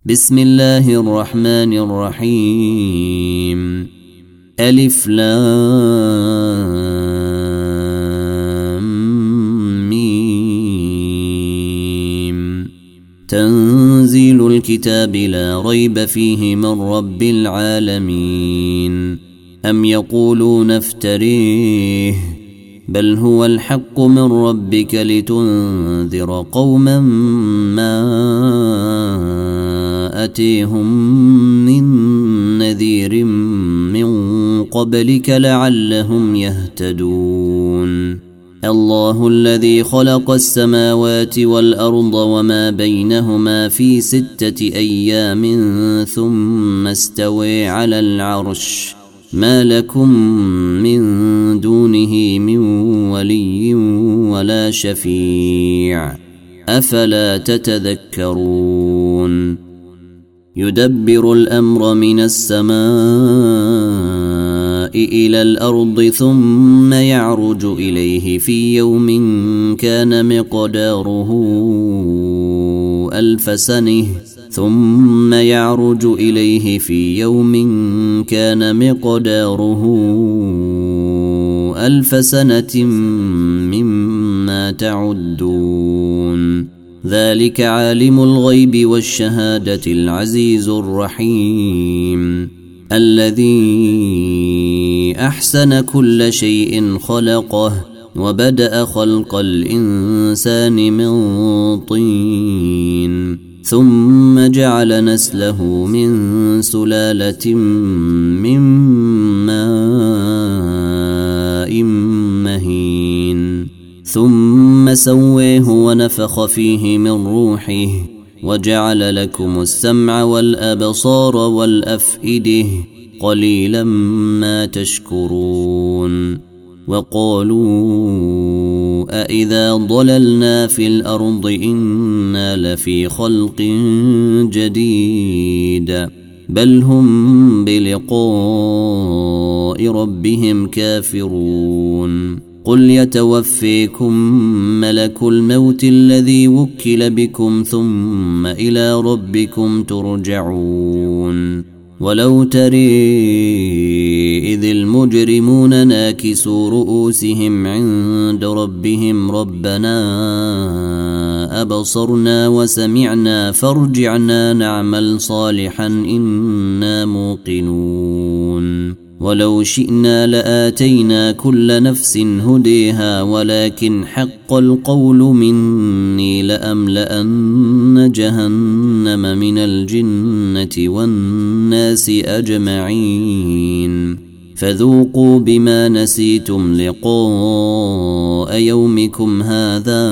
بسم الله الرحمن الرحيم. ألف لام ميم. تنزيل الكتاب لا ريب فيه من رب العالمين. أم يقولون افتريه بل هو الحق من ربك لتنذر قوما ما أتيهم من نذير من قبلك لعلهم يهتدون. الله الذي خلق السماوات والأرض وما بينهما في 6 أيام ثم استوى على العرش ما لكم من دونه من ولي ولا شفيع أفلا تتذكرون. يدبر الأمر من السماء إلى الأرض ثم يعرج إليه في يوم كان مقداره 1000 سنة ثم يعرج إليه في يوم كان مقداره 1000 سنة مما تعدون. ذلك عالم الغيب والشهادة العزيز الرحيم الذي أحسن كل شيء خلقه وبدأ خلق الإنسان من طين ثم جعل نسله من سلالة من ماء مهين ثم سويه ونفخ فيه من روحه وجعل لكم السمع والأبصار والأفئدة قليلا ما تشكرون. وقالوا أإذا ضللنا في الأرض إنا لفي خلق جديد بل هم بلقاء ربهم كافرون. قل يتوفيكم ملك الموت الذي وكل بكم ثم إلى ربكم ترجعون. ولو ترى إذ المجرمون ناكسوا رؤوسهم عند ربهم ربنا أبصرنا وسمعنا فارجعنا نعمل صالحا إنا موقنون. ولو شئنا لآتينا كل نفس هديها ولكن حق القول مني لأملأن جهنم من الجنة والناس أجمعين. فذوقوا بما نسيتم لقاء يومكم هذا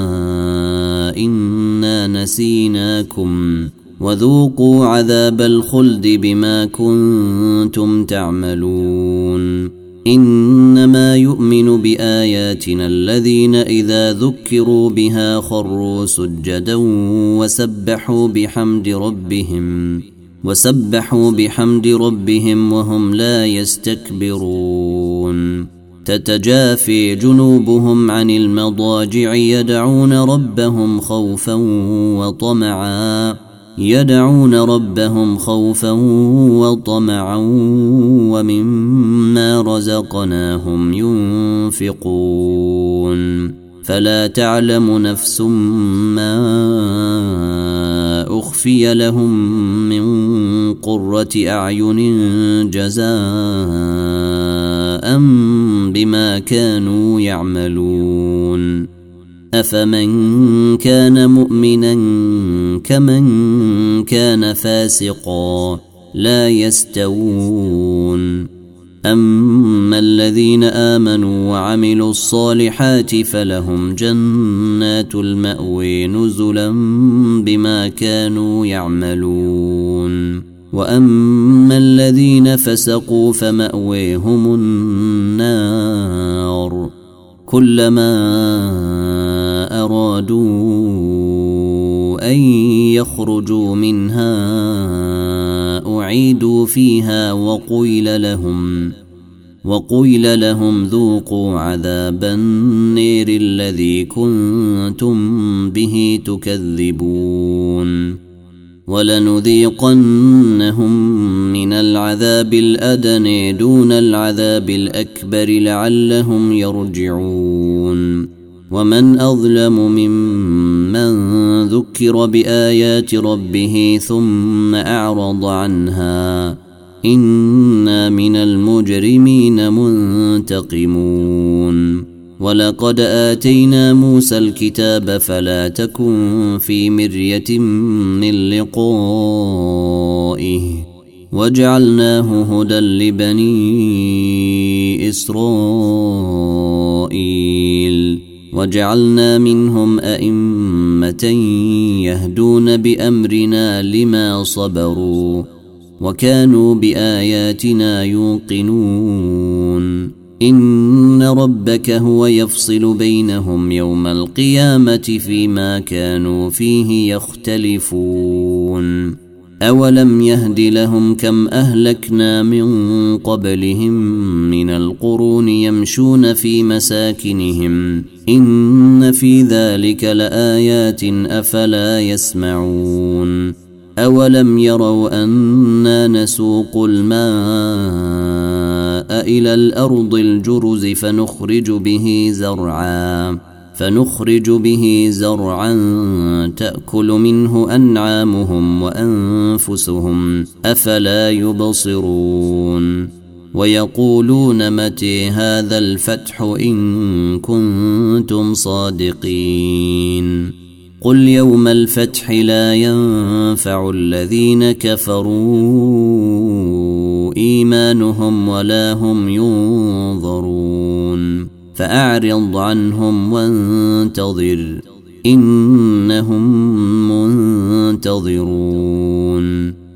إنا نسيناكم وذوقوا عذاب الخلد بما كنتم تعملون. إنما يؤمن بآياتنا الذين إذا ذكروا بها خروا سجدا وسبحوا بحمد ربهم وهم لا يستكبرون. تتجافي جنوبهم عن المضاجع يدعون ربهم خوفا وطمعا ومما رزقناهم ينفقون. فلا تعلم نفس ما أخفي لهم من قرة أعين جزاء بما كانوا يعملون. أفمن كان مؤمنا كمن كان فاسقا لا يستوون. أما الذين آمنوا وعملوا الصالحات فلهم جنات المأوى نزلا بما كانوا يعملون. وأما الذين فسقوا فمأويهم النار كلما أرادوا أن يخرجوا منها أعيدوا فيها وقيل لهم ذوقوا عذاب النير الذي كنتم به تكذبون. ولنذيقنهم من العذاب الأدنى دون العذاب الأكبر لعلهم يرجعون ومن أظلم ممن ذكر بآيات ربه ثم أعرض عنها إنا من المجرمين منتقمون ولقد آتينا موسى الكتاب فلا تكن في مرية من لقائه وجعلناه هدى لبني إسرائيل وجعلنا منهم أئمة يهدون بأمرنا لما صبروا وكانوا بآياتنا يوقنون إن ربك هو يفصل بينهم يوم القيامة فيما كانوا فيه يختلفون أولم يهد لهم كم أهلكنا من قبلهم من القرون يمشون في مساكنهم إن في ذلك لآيات أفلا يسمعون أولم يروا أنا نسوق الماء إلى الأرض الجرز فنخرج به زرعا تأكل منه أنعامهم وأنفسهم أفلا يبصرون ويقولون متى هذا الفتح إن كنتم صادقين قل يوم الفتح لا ينفع الذين كفروا إيمانهم ولا هم ينظرون فأعرض عنهم وانتظر إنهم منتظرون